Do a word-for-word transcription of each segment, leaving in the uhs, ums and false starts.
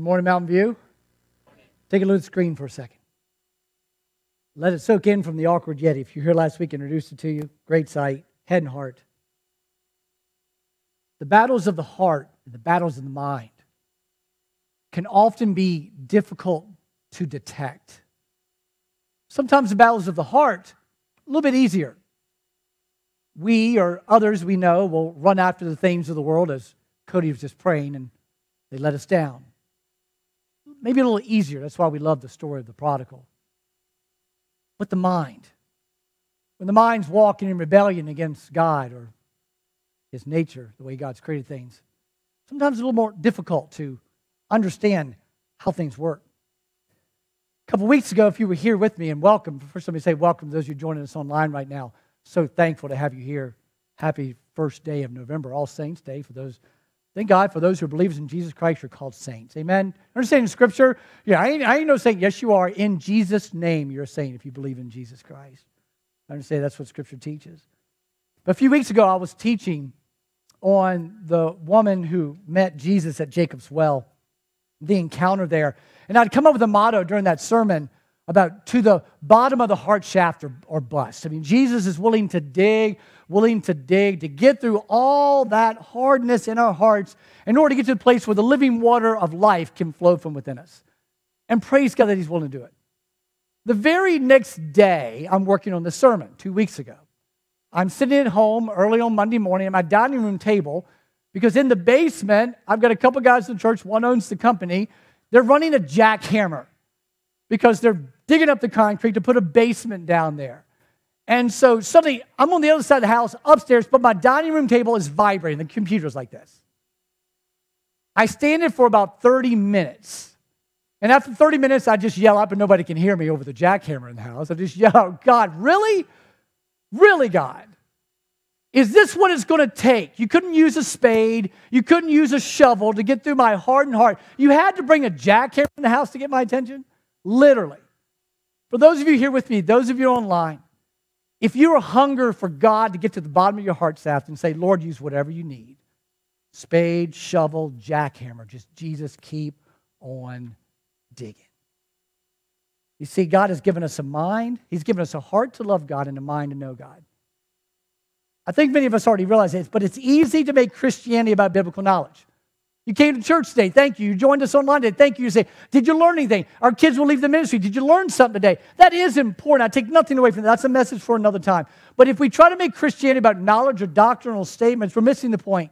morning, Mountain View. Take a look at the screen for a second. Let it soak in from the awkward Yeti. If you were here last week, I introduced it to you. Great sight, head and heart. The battles of the heart and the battles of the mind can often be difficult to detect. Sometimes the battles of the heart, a little bit easier. We or others we know will run after the things of the world, as Cody was just praying, and they let us down. Maybe a little easier. That's why we love the story of the prodigal. But the mind, when the mind's walking in rebellion against God or His nature, the way God's created things, sometimes it's a little more difficult to understand how things work. A couple weeks ago, if you were here with me, and welcome, first let me say welcome to those of you joining us online right now. So thankful to have you here. Happy first day of November, All Saints Day. For those, thank God for those who are believers in Jesus Christ, you're called saints. Amen. Understand in Scripture, yeah, I ain't, I ain't no saint. Yes, you are. In Jesus' name, you're a saint if you believe in Jesus Christ. I understand that's what Scripture teaches. But a few weeks ago, I was teaching on the woman who met Jesus at Jacob's well, the encounter there. And I'd come up with a motto during that sermon about to the bottom of the heart shaft or, or bust. I mean, Jesus is willing to dig, willing to dig, to get through all that hardness in our hearts in order to get to the place where the living water of life can flow from within us. And praise God that He's willing to do it. The very next day, I'm working on the sermon, two weeks ago. I'm sitting at home early on Monday morning at my dining room table because in the basement, I've got a couple guys in the church, one owns the company. They're running a jackhammer because they're digging up the concrete to put a basement down there. And so suddenly, I'm on the other side of the house, upstairs, but my dining room table is vibrating. The computer's like this. I stand there for about thirty minutes. And after thirty minutes, I just yell up, and nobody can hear me over the jackhammer in the house. I just yell out, God, really? Really, God? Is this what it's going to take? You couldn't use a spade. You couldn't use a shovel to get through my hardened heart. You had to bring a jackhammer in the house to get my attention? Literally. For those of you here with me, those of you online, if you're a hunger for God to get to the bottom of your heart shaft and say, Lord, use whatever you need, spade, shovel, jackhammer, just Jesus, keep on digging. You see, God has given us a mind. He's given us a heart to love God and a mind to know God. I think many of us already realize this, but it's easy to make Christianity about biblical knowledge. You came to church today, thank you. You joined us online today, thank you. You say, did you learn anything? Our kids will leave the ministry. Did you learn something today? That is important. I take nothing away from that. That's a message for another time. But if we try to make Christianity about knowledge or doctrinal statements, we're missing the point.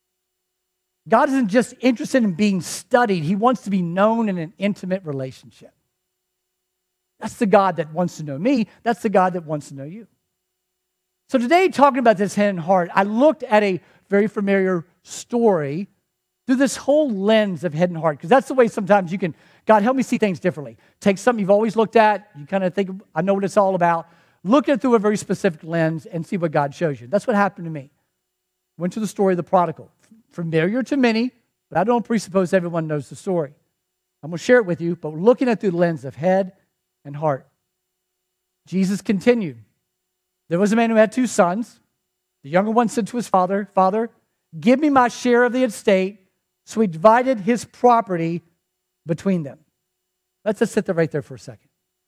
God isn't just interested in being studied. He wants to be known in an intimate relationship. That's the God that wants to know me. That's the God that wants to know you. So today, talking about this head and heart, I looked at a very familiar story through this whole lens of head and heart, because that's the way sometimes you can, God, help me see things differently. Take something you've always looked at, you kind of think, I know what it's all about. Look at it through a very specific lens and see what God shows you. That's what happened to me. Went to the story of the prodigal. Familiar to many, but I don't presuppose everyone knows the story. I'm going to share it with you, but we're looking at it through the lens of head and heart. Jesus continued. There was a man who had two sons. The younger one said to his father, Father, give me my share of the estate. So he divided his property between them. Let's just sit there right there for a second.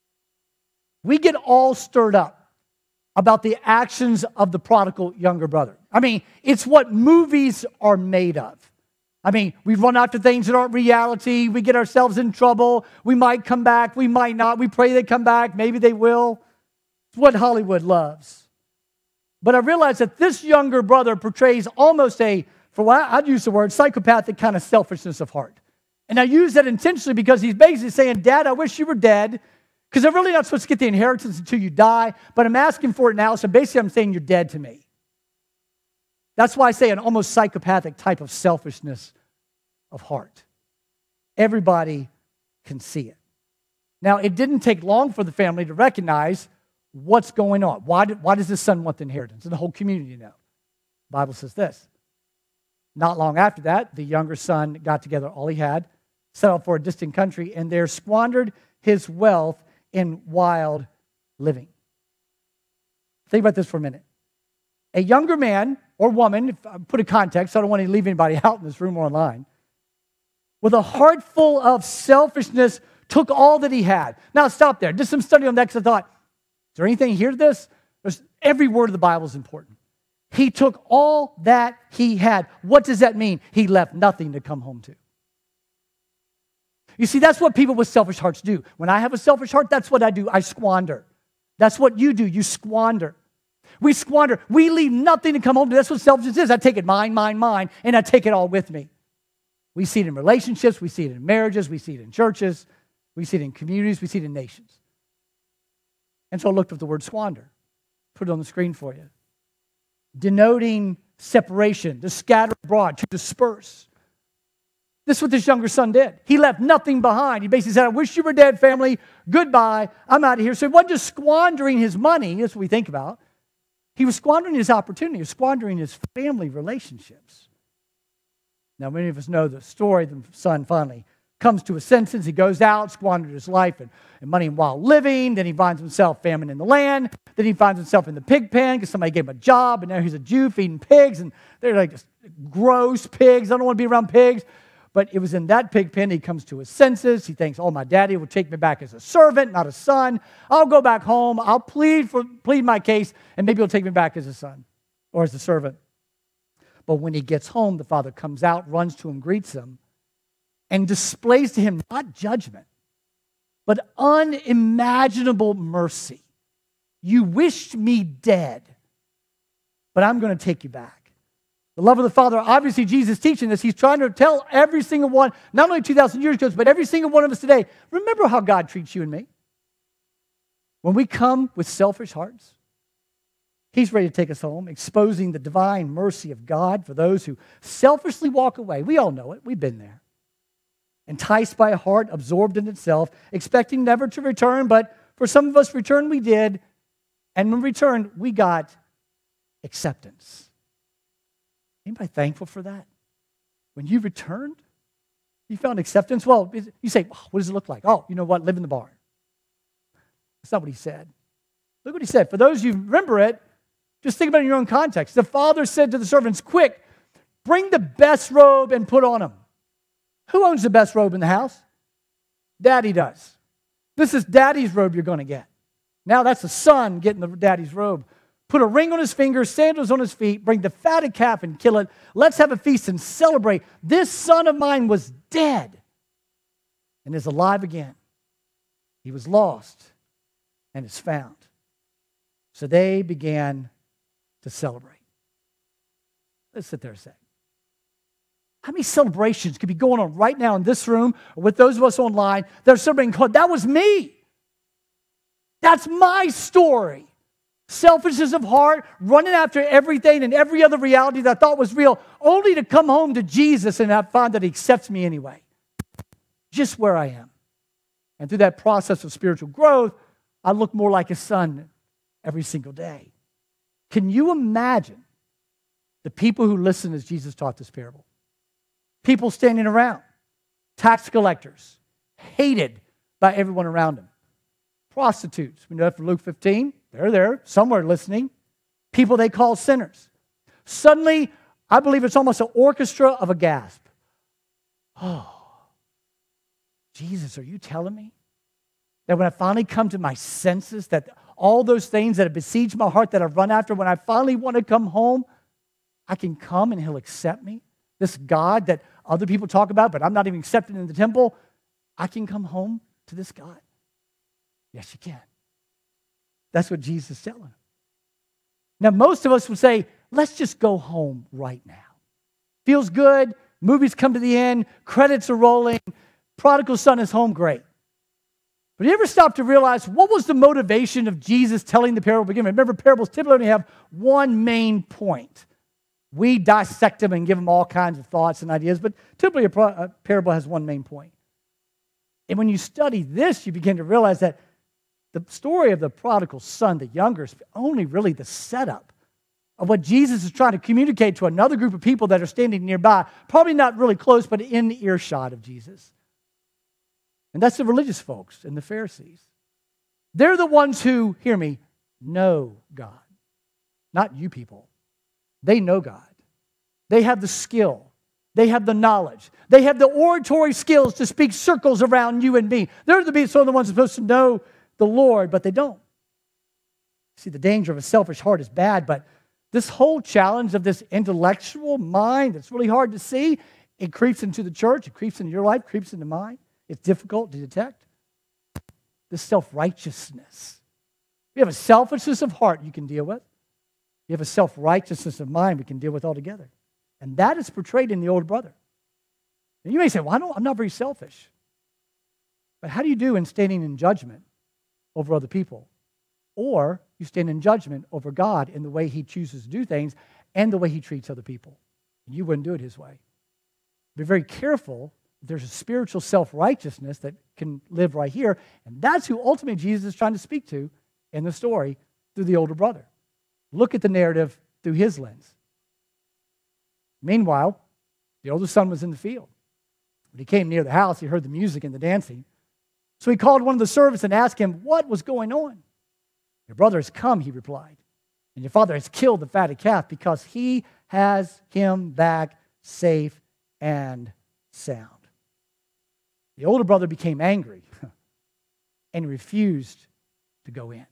We get all stirred up about the actions of the prodigal younger brother. I mean, it's what movies are made of. I mean, we run after things that aren't reality. We get ourselves in trouble. We might come back. We might not. We pray they come back. Maybe they will. It's what Hollywood loves. But I realize that this younger brother portrays almost a, for what I'd use the word, psychopathic kind of selfishness of heart. And I use that intentionally because he's basically saying, Dad, I wish you were dead, because I'm really not supposed to get the inheritance until you die, but I'm asking for it now, so basically I'm saying you're dead to me. That's why I say an almost psychopathic type of selfishness of heart. Everybody can see it. Now, it didn't take long for the family to recognize what's going on. Why, do, why does this son want the inheritance? And the whole community know. The Bible says this. Not long after that, the younger son got together all he had, set out for a distant country, and there squandered his wealth in wild living. Think about this for a minute. A younger man or woman, if I put a context, so I don't want to leave anybody out in this room or online, with a heart full of selfishness, took all that he had. Now, stop there. Did some study on that because I thought, is there anything here to this? There's, every word of the Bible is important. He took all that he had. What does that mean? He left nothing to come home to. You see, that's what people with selfish hearts do. When I have a selfish heart, that's what I do. I squander. That's what you do. You squander. We squander. We leave nothing to come home to. That's what selfishness is. I take it mine, mine, mine, and I take it all with me. We see it in relationships. We see it in marriages. We see it in churches. We see it in communities. We see it in nations. And so I looked up the word squander. Put it on the screen for you. Denoting separation, to scatter abroad, to disperse. This is what this younger son did. He left nothing behind. He basically said, I wish you were dead, family. Goodbye. I'm out of here. So he wasn't just squandering his money. That's what we think about. He was squandering his opportunity. He was squandering his family relationships. Now, many of us know the story. The son finally comes to his senses. He goes out, squandered his life and, and money in wild living. Then he finds himself famine in the land. Then he finds himself in the pig pen because somebody gave him a job, and now he's a Jew feeding pigs, and they're like just gross pigs. I don't want to be around pigs. But it was in that pig pen he comes to his senses. He thinks, oh, my daddy will take me back as a servant, not a son. I'll go back home. I'll plead for plead my case, and maybe he'll take me back as a son or as a servant. But when he gets home, the father comes out, runs to him, greets him, and displays to him not judgment, but unimaginable mercy. You wished me dead, but I'm going to take you back. The love of the Father, obviously Jesus teaching this. He's trying to tell every single one, not only two thousand years ago, but every single one of us today, remember how God treats you and me. When we come with selfish hearts, He's ready to take us home, exposing the divine mercy of God for those who selfishly walk away. We all know it. We've been there. Enticed by a heart absorbed in itself, expecting never to return, but for some of us, return we did. And when we returned, we got acceptance. Anybody thankful for that? When you returned, you found acceptance? Well, you say, what does it look like? Oh, you know what? Live in the barn. That's not what he said. Look what he said. For those of you who remember it, just think about it in your own context. The father said to the servants, quick, bring the best robe and put on him. Who owns the best robe in the house? Daddy does. This is daddy's robe you're going to get. Now that's the son getting the daddy's robe. Put a ring on his finger, sandals on his feet, bring the fatted calf and kill it. Let's have a feast and celebrate. This son of mine was dead and is alive again. He was lost and is found. So they began to celebrate. Let's sit there a sec. How many celebrations could be going on right now in this room or with those of us online that are celebrating God? That was me. That's my story. Selfishness of heart, running after everything and every other reality that I thought was real, only to come home to Jesus and I find that He accepts me anyway, just where I am. And through that process of spiritual growth, I look more like a son every single day. Can you imagine the people who listen as Jesus taught this parable? People standing around, tax collectors, hated by everyone around them. Prostitutes, we know that from Luke fifteen. They're there, somewhere listening. People they call sinners. Suddenly, I believe it's almost an orchestra of a gasp. Oh, Jesus, are you telling me that when I finally come to my senses, that all those things that have besieged my heart that I've run after, when I finally want to come home, I can come and He'll accept me? This God that other people talk about, but I'm not even accepted in the temple, I can come home to this God? Yes, you can. That's what Jesus is telling him. Now, most of us would say, let's just go home right now. Feels good. Movies come to the end. Credits are rolling. Prodigal son is home. Great. But you ever stop to realize what was the motivation of Jesus telling the parable to begin with? Remember, parables typically only have one main point. We dissect them and give them all kinds of thoughts and ideas, but typically a, pro- a parable has one main point. And when you study this, you begin to realize that the story of the prodigal son, the younger, is only really the setup of what Jesus is trying to communicate to another group of people that are standing nearby, probably not really close, but in earshot of Jesus. And that's the religious folks and the Pharisees. They're the ones who, hear me, know God. Not you people. They know God. They have the skill. They have the knowledge. They have the oratory skills to speak circles around you and me. They're the some of the ones supposed to know the Lord, but they don't. See, the danger of a selfish heart is bad, but this whole challenge of this intellectual mind that's really hard to see, it creeps into the church, it creeps into your life, creeps into mine. It's difficult to detect. This self-righteousness. We have a selfishness of heart you can deal with. You have a self-righteousness of mind we can deal with altogether. And that is portrayed in the older brother. And you may say, well, I don't, I'm not very selfish. But how do you do in standing in judgment over other people? Or you stand in judgment over God in the way he chooses to do things and the way he treats other people. And you wouldn't do it his way. Be very careful. There's a spiritual self-righteousness that can live right here. And that's who ultimately Jesus is trying to speak to in the story through the older brother. Look at the narrative through his lens. Meanwhile, the older son was in the field. When he came near the house, he heard the music and the dancing. So he called one of the servants and asked him what was going on. Your brother has come, he replied, and your father has killed the fatted calf because he has him back safe and sound. The older brother became angry and refused to go in.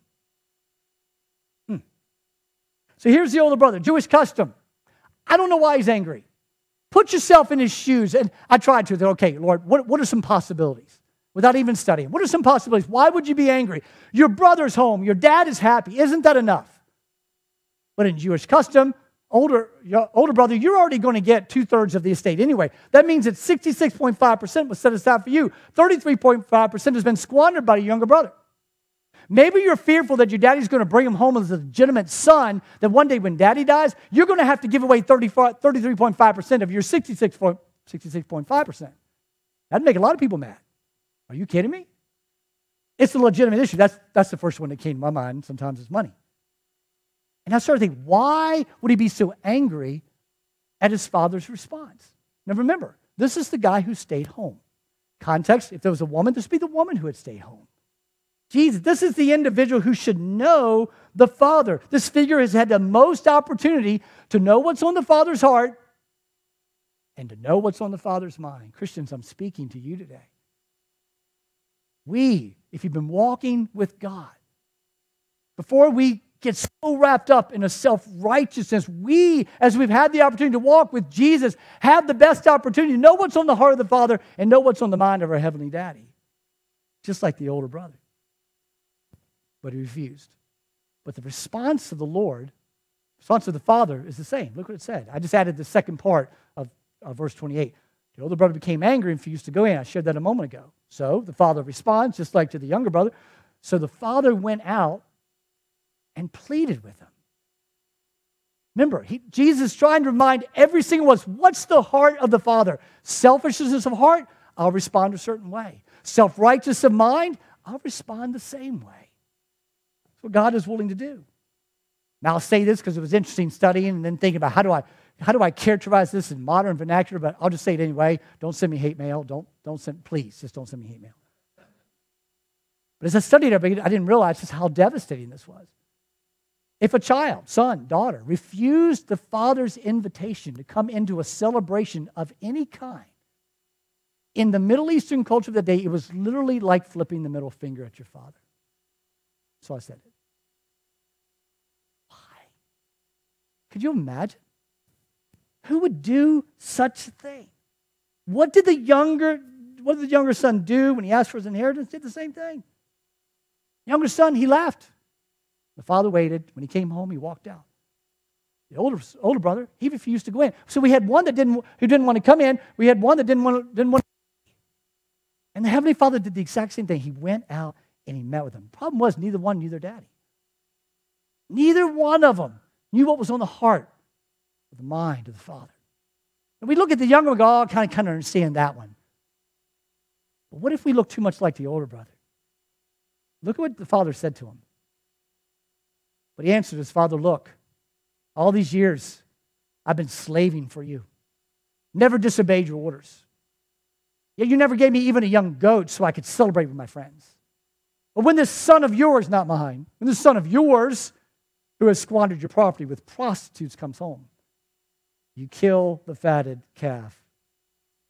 Hmm. So here's the older brother, Jewish custom. I don't know why he's angry. Put yourself in his shoes. And I tried to. Okay, Lord, what, what are some possibilities? Without even studying. What are some possibilities? Why would you be angry? Your brother's home. Your dad is happy. Isn't that enough? But in Jewish custom, older, your older brother, you're already going to get two-thirds of the estate anyway. That means that sixty-six point five percent was set aside for you. thirty-three point five percent has been squandered by your younger brother. Maybe you're fearful that your daddy's going to bring him home as a legitimate son, that one day when daddy dies, you're going to have to give away thirty-three point five percent of your sixty-six point five percent. That'd make a lot of people mad. Are you kidding me? It's a legitimate issue. That's, that's the first one that came to my mind. Sometimes it's money. And I started thinking, why would he be so angry at his father's response? Now remember, this is the guy who stayed home. Context, if there was a woman, this would be the woman who had stayed home. Jesus, this is the individual who should know the Father. This figure has had the most opportunity to know what's on the Father's heart and to know what's on the Father's mind. Christians, I'm speaking to you today. We, if you've been walking with God, before we get so wrapped up in a self-righteousness, we, as we've had the opportunity to walk with Jesus, have the best opportunity to know what's on the heart of the Father and know what's on the mind of our Heavenly Daddy. Just like the older brother. But he refused. But the response of the Lord, the response of the Father is the same. Look what it said. I just added the second part of, of verse twenty-eight. The older brother became angry and refused to go in. I shared that a moment ago. So the father responds, just like to the younger brother. So the father went out and pleaded with him. Remember, he, Jesus is trying to remind every single one of us, what's the heart of the Father? Selfishness of heart, I'll respond a certain way. Self-righteousness of mind, I'll respond the same way. That's what God is willing to do. Now I'll say this because it was interesting studying and then thinking about how do I how do I characterize this in modern vernacular, but I'll just say it anyway. Don't send me hate mail. Don't, don't send, please, just don't send me hate mail. But as I studied it, I didn't realize just how devastating this was. If a child, son, daughter, refused the father's invitation to come into a celebration of any kind, in the Middle Eastern culture of the day, it was literally like flipping the middle finger at your father. So I said it. Why? Could you imagine? Who would do such a thing? What did the younger, what did the younger son do when he asked for his inheritance? Did the same thing. Younger son, he left. The father waited. When he came home, he walked out. The older, older brother, he refused to go in. So we had one that didn't, who didn't want to come in. We had one that didn't want to, didn't want to. And the Heavenly Father did the exact same thing. He went out and he met with them. The problem was neither one knew their daddy. Neither one of them knew what was on the heart of the mind of the Father. And we look at the younger one and go, oh, I kind of, kind of understand that one. But what if we look too much like the older brother? Look at what the Father said to him. But he answered his father, look, all these years I've been slaving for you. Never disobeyed your orders. Yet you never gave me even a young goat so I could celebrate with my friends. But when this son of yours, not mine, when this son of yours who has squandered your property with prostitutes comes home, you kill the fatted calf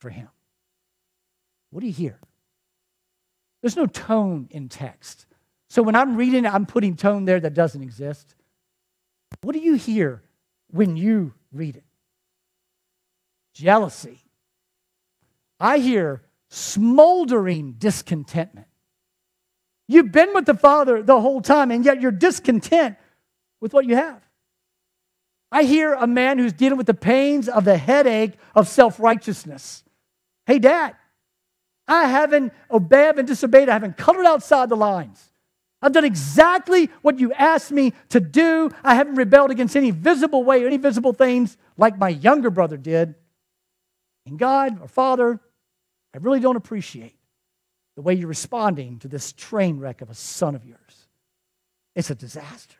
for him. What do you hear? There's no tone in text. So when I'm reading it, I'm putting tone there that doesn't exist. What do you hear when you read it? Jealousy. I hear smoldering discontentment. You've been with the Father the whole time, and yet you're discontent with what you have. I hear a man who's dealing with the pains of the headache of self-righteousness. Hey, Dad, I haven't obeyed and disobeyed. I haven't colored outside the lines. I've done exactly what you asked me to do. I haven't rebelled against any visible way or any visible things like my younger brother did. And God, our Father, I really don't appreciate the way you're responding to this train wreck of a son of yours. It's a disaster.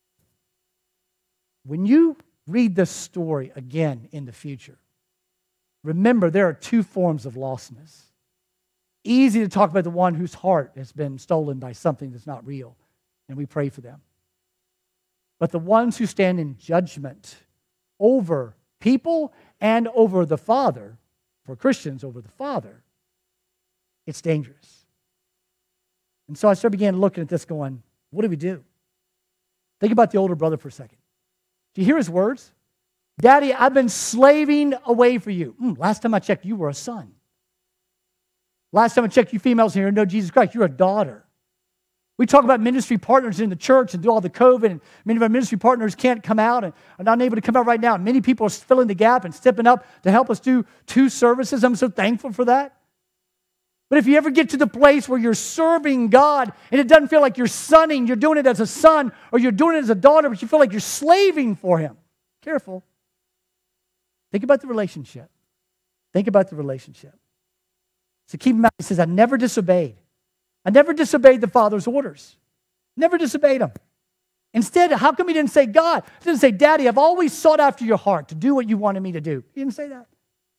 When you read this story again in the future, remember there are two forms of lostness. Easy to talk about the one whose heart has been stolen by something that's not real, and we pray for them. But the ones who stand in judgment over people and over the Father, for Christians over the Father, it's dangerous. And so I started began looking at this going, what do we do? Think about the older brother for a second. Do you hear his words? Daddy, I've been slaving away for you. Mm, last time I checked, you were a son. Last time I checked, you females here know Jesus Christ, you're a daughter. We talk about ministry partners in the church and do all the COVID, and many of our ministry partners can't come out and are not able to come out right now. Many people are filling the gap and stepping up to help us do two services. I'm so thankful for that. But if you ever get to the place where you're serving God and it doesn't feel like you're sonning, you're doing it as a son, or you're doing it as a daughter, but you feel like you're slaving for him, careful. Think about the relationship. Think about the relationship. So keep in mind, he says, I never disobeyed. I never disobeyed the Father's orders. Never disobeyed him. Instead, how come he didn't say, God? He didn't say, Daddy, I've always sought after your heart to do what you wanted me to do. He didn't say that.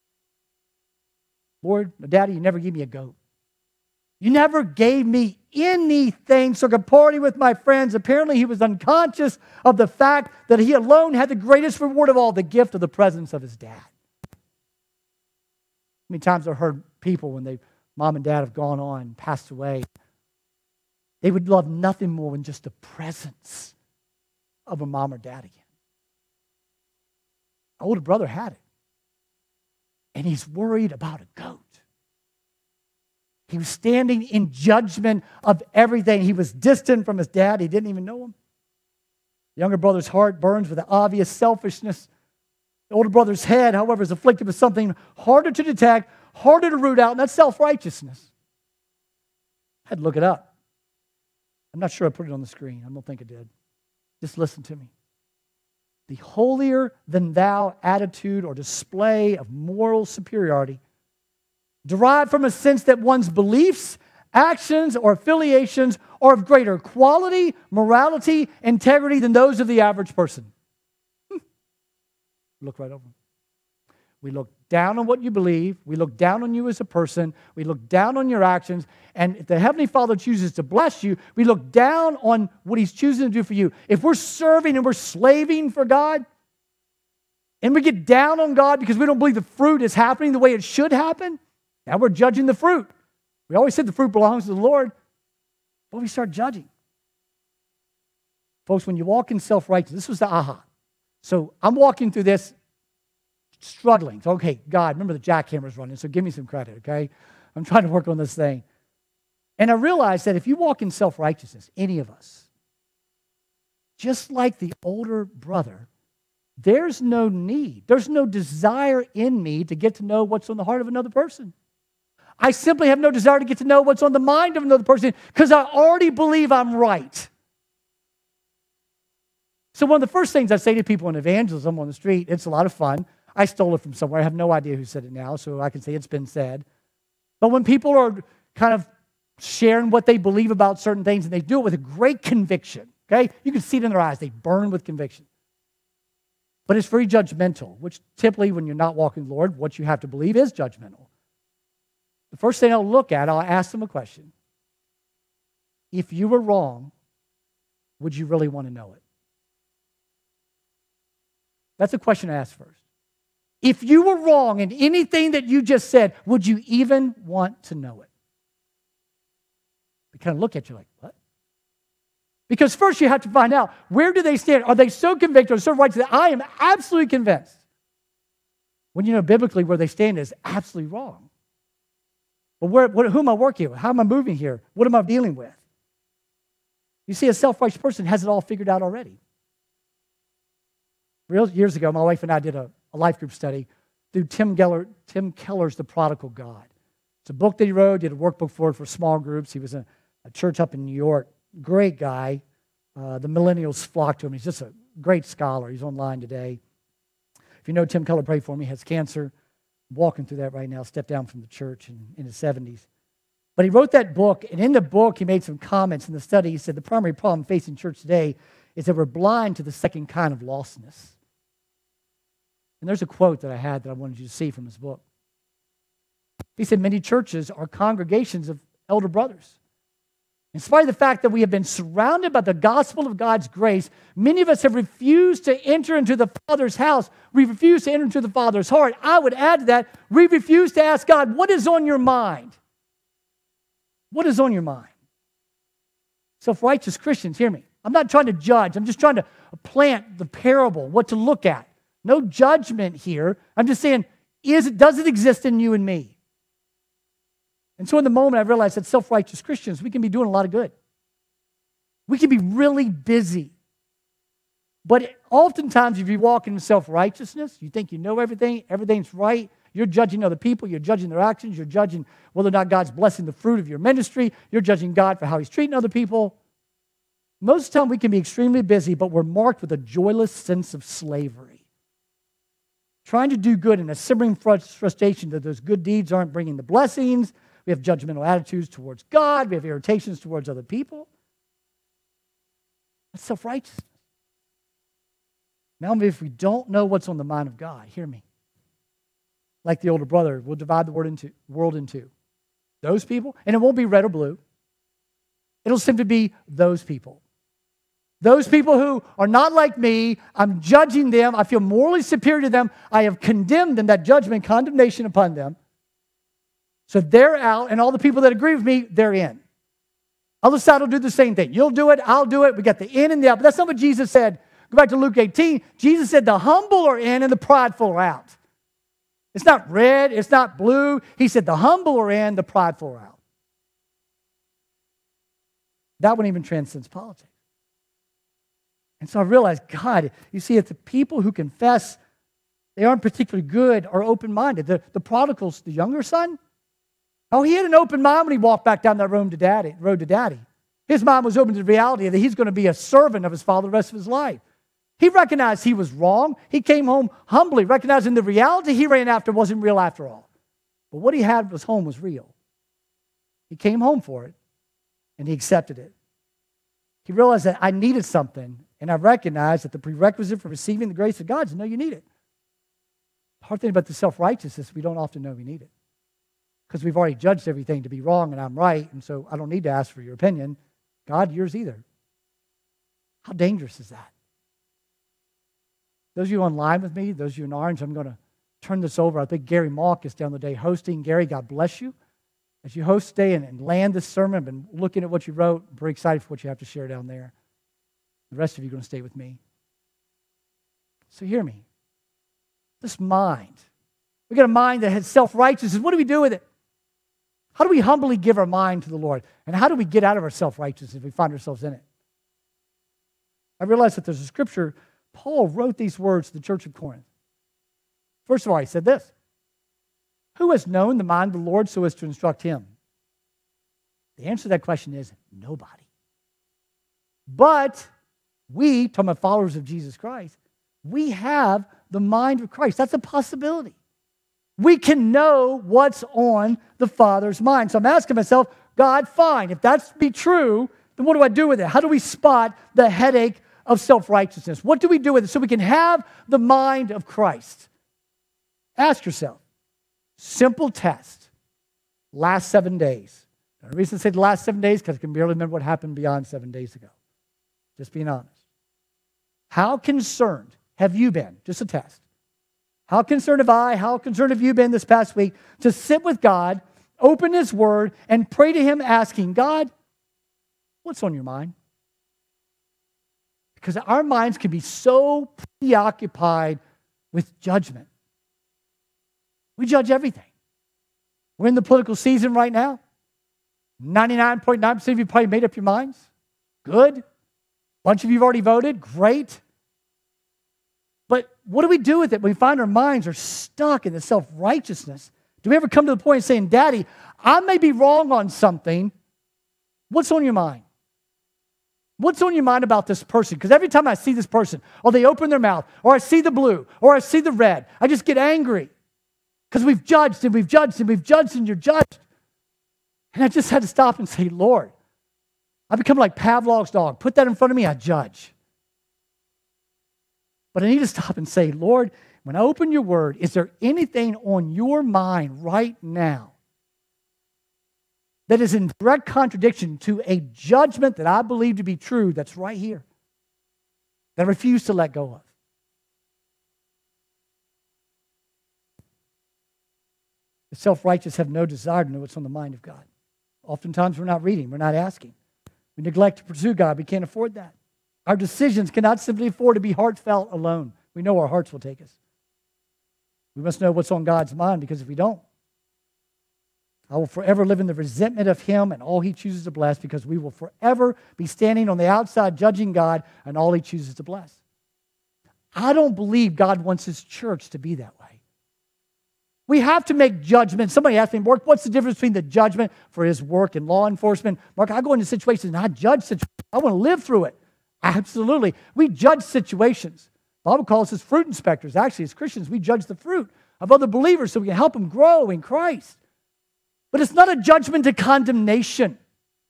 Lord, Daddy, you never gave me a goat. You never gave me anything so I could party with my friends. Apparently, he was unconscious of the fact that he alone had the greatest reward of all, the gift of the presence of his dad. How many times I've heard people when they, mom and dad have gone on, passed away, they would love nothing more than just the presence of a mom or dad again. My older brother had it. And he's worried about a goat. He was standing in judgment of everything. He was distant from his dad. He didn't even know him. The younger brother's heart burns with the obvious selfishness. The older brother's head, however, is afflicted with something harder to detect, harder to root out, and that's self-righteousness. I had to look it up. I'm not sure I put it on the screen. I don't think I did. Just listen to me. The holier-than-thou attitude or display of moral superiority derived from a sense that one's beliefs, actions, or affiliations are of greater quality, morality, integrity than those of the average person. Hmm. Look right over them. We look down on what you believe. We look down on you as a person. We look down on your actions. And if the Heavenly Father chooses to bless you, we look down on what He's choosing to do for you. If we're serving and we're slaving for God, and we get down on God because we don't believe the fruit is happening the way it should happen, now we're judging the fruit. We always said the fruit belongs to the Lord, but we start judging. Folks, when you walk in self-righteousness, this was the aha. So I'm walking through this struggling. So, okay, God, remember the jackhammer's running, so give me some credit, okay? I'm trying to work on this thing. And I realized that if you walk in self-righteousness, any of us, just like the older brother, there's no need, there's no desire in me to get to know what's on the heart of another person. I simply have no desire to get to know what's on the mind of another person because I already believe I'm right. So one of the first things I say to people in evangelism on the street, it's a lot of fun. I stole it from somewhere. I have no idea who said it now, so I can say it's been said. But when people are kind of sharing what they believe about certain things, and they do it with a great conviction, okay? You can see it in their eyes. They burn with conviction. But it's very judgmental, which typically when you're not walking with the Lord, what you have to believe is judgmental. The first thing I'll look at, I'll ask them a question. If you were wrong, would you really want to know it? That's a question I ask first. If you were wrong in anything that you just said, would you even want to know it? They kind of look at you like, what? Because first you have to find out, where do they stand? Are they so convicted or so righteous that I am absolutely convinced? When you know biblically where they stand is absolutely wrong. But where, what, who am I working with? How am I moving here? What am I dealing with? You see, a self-righteous person has it all figured out already. Real, years ago, my wife and I did a, a life group study through Tim Keller, Tim Keller's The Prodigal God. It's a book that he wrote, did a workbook for it for small groups. He was in a church up in New York. Great guy. Uh, the millennials flocked to him. He's just a great scholar. He's online today. If you know Tim Keller, pray for him. He has cancer. I'm walking through that right now. Stepped down from the church in, in his seventies. But he wrote that book, and in the book, he made some comments in the study. He said the primary problem facing church today is that we're blind to the second kind of lostness. And there's a quote that I had that I wanted you to see from his book. He said, many churches are congregations of elder brothers. In spite of the fact that we have been surrounded by the gospel of God's grace, many of us have refused to enter into the Father's house. We refuse to enter into the Father's heart. I would add to that, we refuse to ask God, what is on your mind? What is on your mind? Self-righteous Christians, hear me. I'm not trying to judge. I'm just trying to plant the parable, what to look at. No judgment here. I'm just saying, is it, does it exist in you and me? And so in the moment, I realized that self-righteous Christians, we can be doing a lot of good. We can be really busy. But oftentimes, if you walk in self-righteousness, you think you know everything, everything's right, you're judging other people, you're judging their actions, you're judging whether or not God's blessing the fruit of your ministry, you're judging God for how he's treating other people. Most of the time, we can be extremely busy, but we're marked with a joyless sense of slavery. Trying to do good and a simmering frustration that those good deeds aren't bringing the blessings. We have judgmental attitudes towards God. We have irritations towards other people. That's self-righteousness. Now, if we don't know what's on the mind of God, hear me. Like the older brother, we'll divide the world into, world in two. Those people, and it won't be red or blue. It'll simply be those people. Those people who are not like me, I'm judging them. I feel morally superior to them. I have condemned them, that judgment, condemnation upon them. So they're out, and all the people that agree with me, they're in. Other side will do the same thing. You'll do it, I'll do it. We got the in and the out. But that's not what Jesus said. Go back to Luke eighteen. Jesus said the humble are in and the prideful are out. It's not red, it's not blue. He said the humble are in, the prideful are out. That one even transcends politics. And so I realized, God, you see, if the people who confess they aren't particularly good are open-minded. The, the prodigal's, the younger son, oh, he had an open mind when he walked back down that road to daddy. Road to daddy. His mind was open to the reality that he's going to be a servant of his father the rest of his life. He recognized he was wrong. He came home humbly, recognizing the reality he ran after wasn't real after all. But what he had was home was real. He came home for it, and he accepted it. He realized that I needed something, and I recognized that the prerequisite for receiving the grace of God is to know you need it. The hard thing about the self-righteousness, we don't often know we need it. Because we've already judged everything to be wrong, and I'm right, and so I don't need to ask for your opinion. God, yours either. How dangerous is that? Those of you online with me, those of you in orange, I'm going to turn this over. I think Gary Malk is down the day hosting. Gary, God bless you. As you host today and, and land this sermon, I've been looking at what you wrote. I'm very excited for what you have to share down there. The rest of you are going to stay with me. So hear me. This mind. We got a mind that has self-righteousness. What do we do with it? How do we humbly give our mind to the Lord? And how do we get out of our self-righteousness if we find ourselves in it? I realize that there's a scripture. Paul wrote these words to the church of Corinth. First of all, he said this. Who has known the mind of the Lord so as to instruct him? The answer to that question is nobody. But we, talking about followers of Jesus Christ, we have the mind of Christ. That's a possibility. We can know what's on the Father's mind. So I'm asking myself, God, fine. If that's be true, then what do I do with it? How do we spot the headache of self-righteousness? What do we do with it so we can have the mind of Christ? Ask yourself. Simple test. Last seven days. The reason I say the last seven days because I can barely remember what happened beyond seven days ago. Just being honest. How concerned have you been? Just a test. How concerned have I, how concerned have you been this past week to sit with God, open His Word, and pray to Him asking, God, what's on your mind? Because our minds can be so preoccupied with judgment. We judge everything. We're in the political season right now. ninety-nine point nine percent of you probably made up your minds. Good. A bunch of you have already voted. Great. But what do we do with it when we find our minds are stuck in the self-righteousness? Do we ever come to the point of saying, Daddy, I may be wrong on something. What's on your mind? What's on your mind about this person? Because every time I see this person, or they open their mouth, or I see the blue, or I see the red, I just get angry. Because we've judged and we've judged and we've judged and you're judged. And I just had to stop and say, Lord, I become like Pavlov's dog. Put that in front of me, I judge. But I need to stop and say, Lord, when I open your word, is there anything on your mind right now that is in direct contradiction to a judgment that I believe to be true that's right here, that I refuse to let go of? The self-righteous have no desire to know what's on the mind of God. Oftentimes we're not reading, we're not asking. We neglect to pursue God. We can't afford that. Our decisions cannot simply afford to be heartfelt alone. We know our hearts will take us. We must know what's on God's mind, because if we don't, I will forever live in the resentment of Him and all He chooses to bless, because we will forever be standing on the outside judging God and all He chooses to bless. I don't believe God wants His church to be that way. We have to make judgments. Somebody asked me, Mark, what's the difference between the judgment for His work and law enforcement? Mark, I go into situations and I judge situations. I want to live through it. Absolutely. We judge situations. The Bible calls us fruit inspectors. Actually, as Christians, we judge the fruit of other believers so we can help them grow in Christ. But it's not a judgment to condemnation.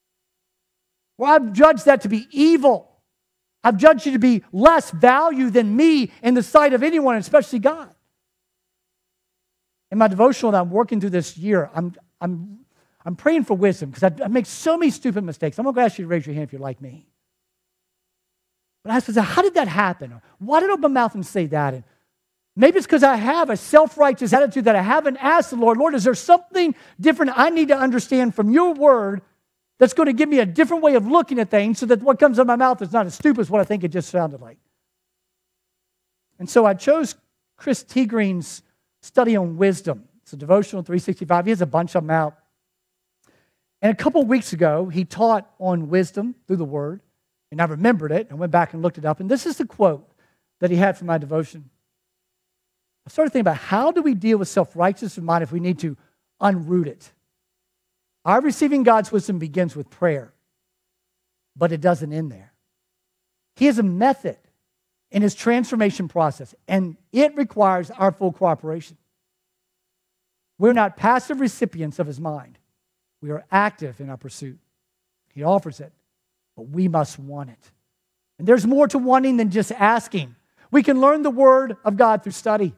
Well, I've judged that to be evil. I've judged you to be less value than me in the sight of anyone, especially God. In my devotional that I'm working through this year, I'm, I'm, I'm praying for wisdom, because I, I make so many stupid mistakes. I'm going to ask you to raise your hand if you're like me. But I asked myself, how did that happen? Or why did I open my mouth and say that? And maybe it's because I have a self-righteous attitude that I haven't asked the Lord, Lord, is there something different I need to understand from your word that's going to give me a different way of looking at things so that what comes out of my mouth is not as stupid as what I think it just sounded like? And so I chose Chris T. Green's study on wisdom. It's a devotional three sixty-five. He has a bunch of them out. And a couple of weeks ago, he taught on wisdom through the Word. And I remembered it and went back and looked it up. And this is the quote that he had for my devotion. I started thinking about, how do we deal with self-righteousness in mind if we need to unroot it? Our receiving God's wisdom begins with prayer, but it doesn't end there. He has a method in His transformation process, and it requires our full cooperation. We're not passive recipients of His mind. We are active in our pursuit. He offers it, but we must want it. And there's more to wanting than just asking. We can learn the Word of God through study,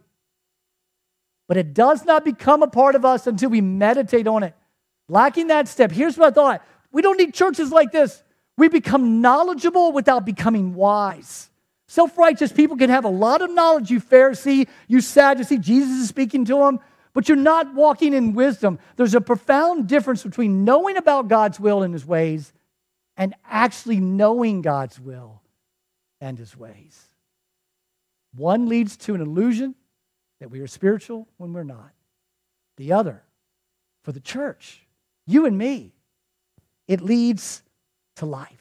but it does not become a part of us until we meditate on it. Lacking that step, here's what I thought. We don't need churches like this. We become knowledgeable without becoming wise. Self-righteous people can have a lot of knowledge, you Pharisee, you Sadducee. Jesus is speaking to them, but you're not walking in wisdom. There's a profound difference between knowing about God's will and His ways and actually knowing God's will and His ways. One leads to an illusion that we are spiritual when we're not. The other, for the church, you and me, it leads to life.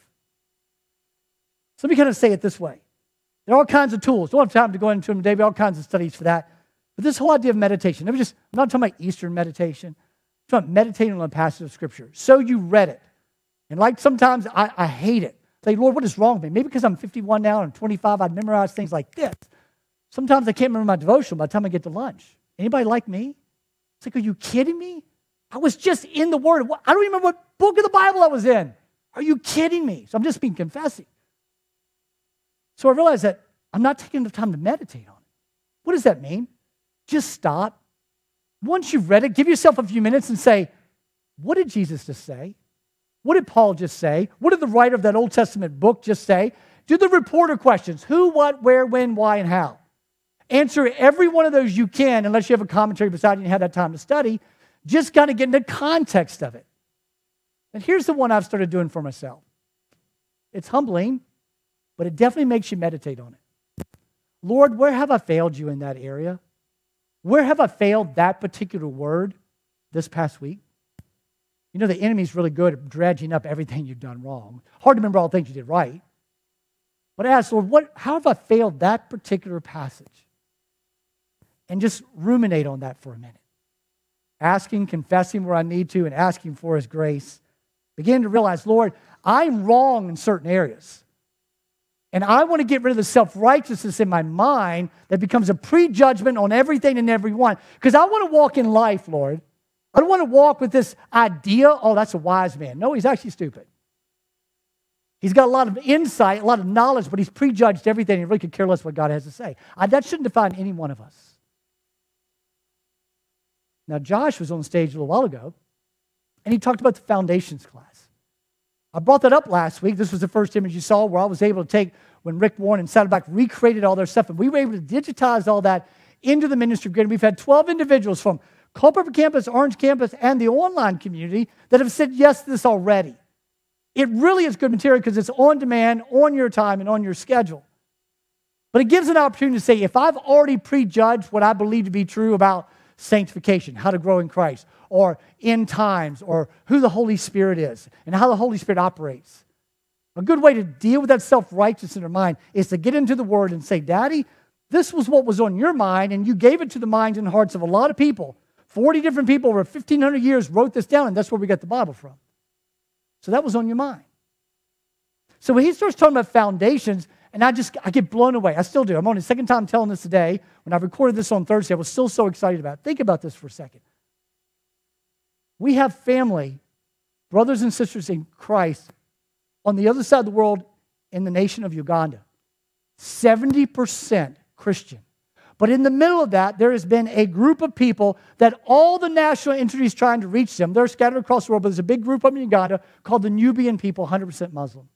So let me kind of say it this way. There are all kinds of tools. Don't have time to go into them today, but all kinds of studies for that. But this whole idea of meditation, let me just, I'm not talking about Eastern meditation. I'm talking about meditating on a passage of Scripture. So you read it. And like sometimes I, I hate it. Say, Lord, what is wrong with me? Maybe because I'm fifty-one now and I'm twenty-five, I'd memorize things like this. Sometimes I can't remember my devotional by the time I get to lunch. Anybody like me? It's like, are you kidding me? I was just in the Word. I don't even remember what book of the Bible I was in. Are you kidding me? So I'm just being confessing. So I realized that I'm not taking the time to meditate on it. What does that mean? Just stop. Once you've read it, give yourself a few minutes and say, what did Jesus just say? What did Paul just say? What did the writer of that Old Testament book just say? Do the reporter questions. Who, what, where, when, why, and how. Answer every one of those you can, unless you have a commentary beside you and have that time to study. Just got to get into context of it. And here's the one I've started doing for myself. It's humbling, but it definitely makes you meditate on it. Lord, where have I failed you in that area? Where have I failed that particular word this past week? You know, the enemy's really good at dredging up everything you've done wrong. Hard to remember all the things you did right. But ask, Lord, what, how have I failed that particular passage? And just ruminate on that for a minute. Asking, confessing where I need to, and asking for His grace. Begin to realize, Lord, I'm wrong in certain areas. And I want to get rid of the self-righteousness in my mind that becomes a prejudgment on everything and everyone. Because I want to walk in life, Lord. I don't want to walk with this idea, oh, that's a wise man. No, he's actually stupid. He's got a lot of insight, a lot of knowledge, but he's prejudged everything and he really could care less what God has to say. I, that shouldn't define any one of us. Now, Josh was on stage a little while ago, and he talked about the foundations class. I brought that up last week. This was the first image you saw where I was able to take, when Rick Warren and Saddleback recreated all their stuff, and we were able to digitize all that into the ministry grid. We've had twelve individuals from Culpeper Campus, Orange Campus, and the online community that have said yes to this already. It really is good material because it's on demand, on your time, and on your schedule. But it gives an opportunity to say, if I've already prejudged what I believe to be true about sanctification, how to grow in Christ, or end times, or who the Holy Spirit is, and how the Holy Spirit operates. A good way to deal with that self-righteousness in our mind is to get into the Word and say, Daddy, this was what was on your mind, and you gave it to the minds and hearts of a lot of people. forty different people over fifteen hundred years wrote this down, and that's where we got the Bible from. So that was on your mind. So when he starts talking about foundations, and I just, I get blown away. I still do. I'm on the second time telling this today. When I recorded this on Thursday, I was still so excited about it. Think about this for a second. We have family, brothers and sisters in Christ, on the other side of the world in the nation of Uganda. seventy percent Christian. But in the middle of that, there has been a group of people that all the national entities trying to reach them, they're scattered across the world, but there's a big group up in Uganda called the Nubian people, one hundred percent Muslim.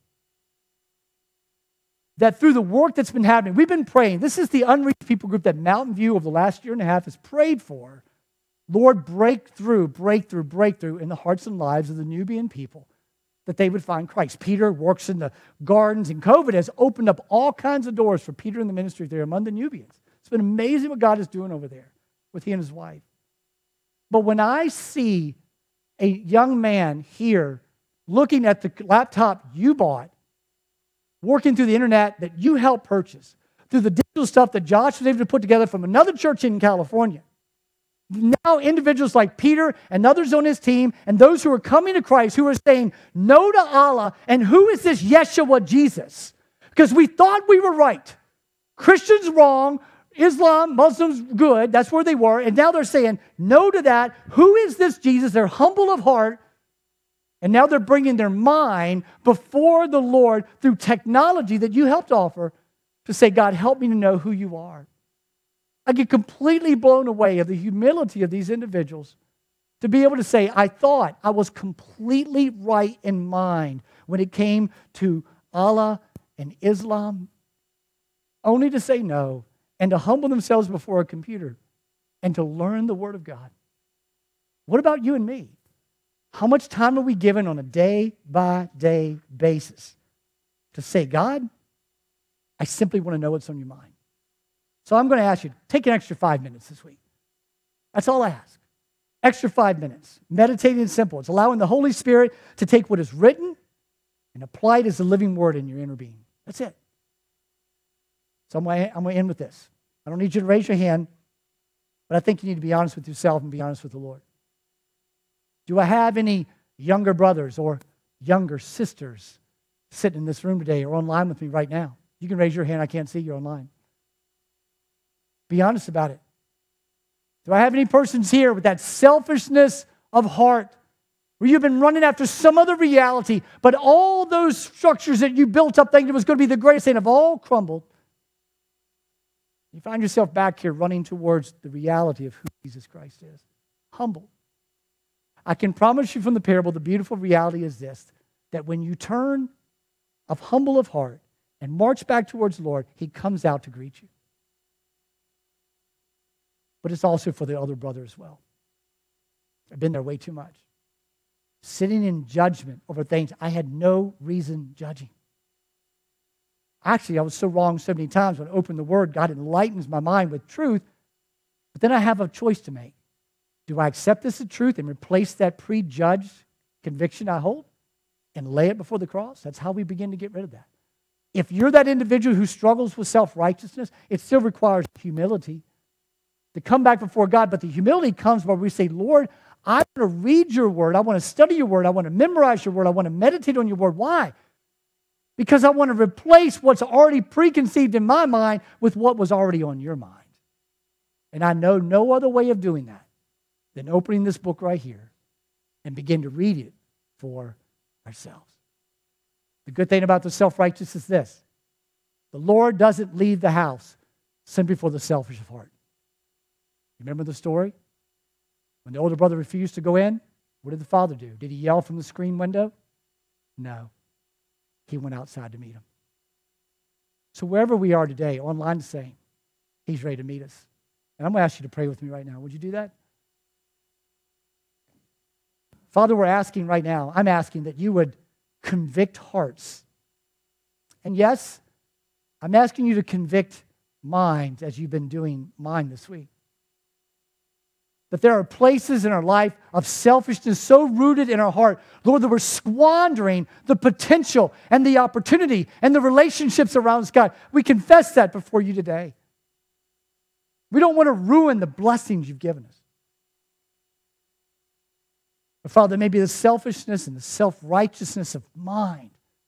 That through the work that's been happening, we've been praying. This is the unreached people group that Mountain View over the last year and a half has prayed for. Lord, break through, break through, break through in the hearts and lives of the Nubian people, that they would find Christ. Peter works in the gardens, and COVID has opened up all kinds of doors for Peter in the ministry there among the Nubians. It's been amazing what God is doing over there with he and his wife. But when I see a young man here looking at the laptop you bought, working through the internet that you helped purchase, through the digital stuff that Josh was able to put together from another church in California, now individuals like Peter and others on his team and those who are coming to Christ who are saying no to Allah, and who is this Yeshua Jesus? Because we thought we were right. Christians wrong, Islam, Muslims good, that's where they were, and now they're saying no to that. Who is this Jesus? They're humble of heart, and now they're bringing their mind before the Lord through technology that you helped offer to say, God, help me to know who you are. I get completely blown away of the humility of these individuals to be able to say, I thought I was completely right in mind when it came to Allah and Islam, only to say no and to humble themselves before a computer and to learn the Word of God. What about you and me? How much time are we given on a day-by-day basis to say, God, I simply want to know what's on your mind? So I'm going to ask you, take an extra five minutes this week. That's all I ask. Extra five minutes. Meditating is simple. It's allowing the Holy Spirit to take what is written and apply it as a living word in your inner being. That's it. So I'm going to, I'm going to end with this. I don't need you to raise your hand, but I think you need to be honest with yourself and be honest with the Lord. Do I have any younger brothers or younger sisters sitting in this room today or online with me right now? You can raise your hand. I can't see you online. Be honest about it. Do I have any persons here with that selfishness of heart where you've been running after some other reality, but all those structures that you built up thinking it was going to be the greatest thing have all crumbled? You find yourself back here running towards the reality of who Jesus Christ is. Humble. I can promise you from the parable, the beautiful reality is this, that when you turn of humble of heart and march back towards the Lord, He comes out to greet you. but it's also for the other brother as well. I've been there way too much. Sitting in judgment over things I had no reason judging. Actually, I was so wrong so many times. When I open the Word, God enlightens my mind with truth, but then I have a choice to make. Do I accept this as truth and replace that prejudged conviction I hold and lay it before the cross? That's how we begin to get rid of that. If you're that individual who struggles with self-righteousness, it still requires humility to come back before God. But the humility comes where we say, Lord, I want to read your word. I want to study your word. I want to memorize your word. I want to meditate on your word. Why? Because I want to replace what's already preconceived in my mind with what was already on your mind. And I know no other way of doing that than opening this book right here and begin to read it for ourselves. The good thing about the self-righteous is this. The Lord doesn't leave the house simply for the selfish of heart. Remember the story? When the older brother refused to go in, what did the father do? Did he yell from the screen window? No. He went outside to meet him. So wherever we are today, online the same, he's ready to meet us. And I'm going to ask you to pray with me right now. Would you do that? Father, we're asking right now, I'm asking that you would convict hearts. And yes, I'm asking you to convict minds as you've been doing mine this week. That there are places in our life of selfishness so rooted in our heart, Lord, that we're squandering the potential and the opportunity and the relationships around us, God. We confess that before you today. We don't want to ruin the blessings you've given us. But Father, maybe the selfishness and the self-righteousness of mind,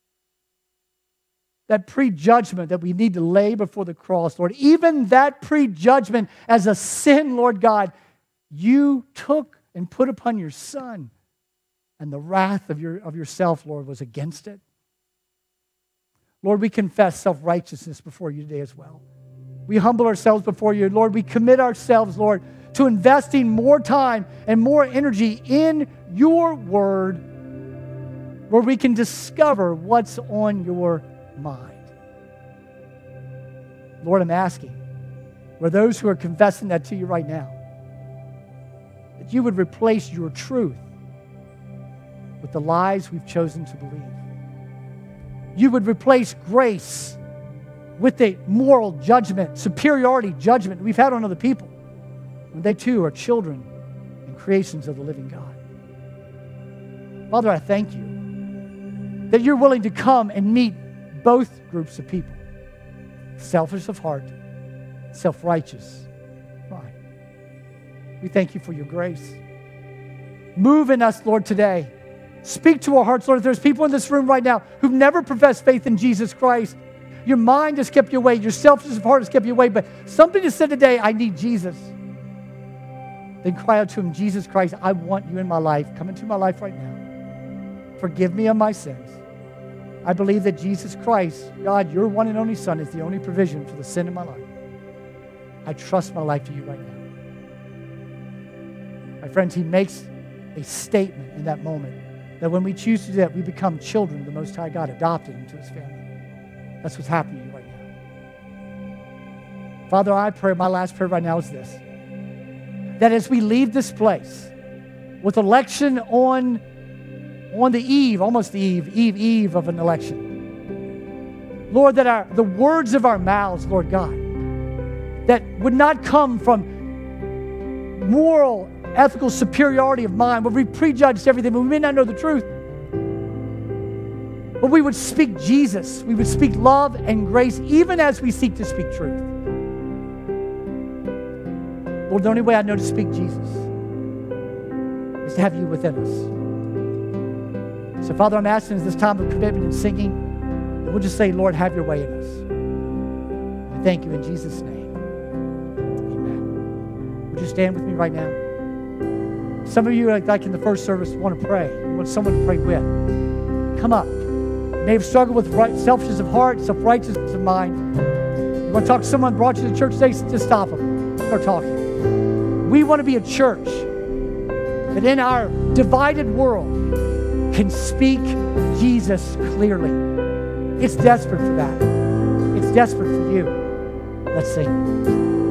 that prejudgment that we need to lay before the cross, Lord, even that prejudgment as a sin, Lord God, you took and put upon your Son, and the wrath of, your, of yourself, Lord, was against it. Lord, we confess self-righteousness before you today as well. We humble ourselves before you. Lord, we commit ourselves, Lord, to investing more time and more energy in your word where we can discover what's on your mind. Lord, I'm asking, for those who are confessing that to you right now, that you would replace your truth with the lies we've chosen to believe. You would replace grace with a moral judgment, superiority judgment we've had on other people, when they too are children and creations of the living God. Father, I thank you that you're willing to come and meet both groups of people, selfish of heart, self-righteous mind. We thank you for your grace. Move in us, Lord, today. Speak to our hearts, Lord. If there's people in this room right now who've never professed faith in Jesus Christ, your mind has kept you away, your selfishness of heart has kept you away, but something just said today, I need Jesus. Then cry out to him, Jesus Christ, I want you in my life. Come into my life right now. Forgive me of my sins. I believe that Jesus Christ, God, your one and only Son, is the only provision for the sin in my life. I trust my life to you right now. My friends, he makes a statement in that moment that when we choose to do that, we become children of the Most High God, adopted into his family. That's what's happening to you right now. Father, I pray, my last prayer right now is this, that as we leave this place with election on, on the eve, almost the eve, eve, eve of an election, Lord, that our, the words of our mouths, Lord God, that would not come from moral, ethical superiority of mind, where we prejudged everything, but we may not know the truth. But we would speak Jesus. We would speak love and grace, even as we seek to speak truth. Lord, the only way I know to speak Jesus is to have you within us. So, Father, I'm asking at this time of commitment and singing, that we'll just say, Lord, have your way in us. I thank you in Jesus' name. Amen. Would you stand with me right now? Some of you, like, like in the first service, want to pray. You want someone to pray with. Come up. You may have struggled with right, selfishness of heart, self-righteousness of mind. You want to talk to someone, brought you to church today, just stop them. Start talking. We want to be a church that in our divided world can speak Jesus clearly. It's desperate for that. It's desperate for you. Let's sing.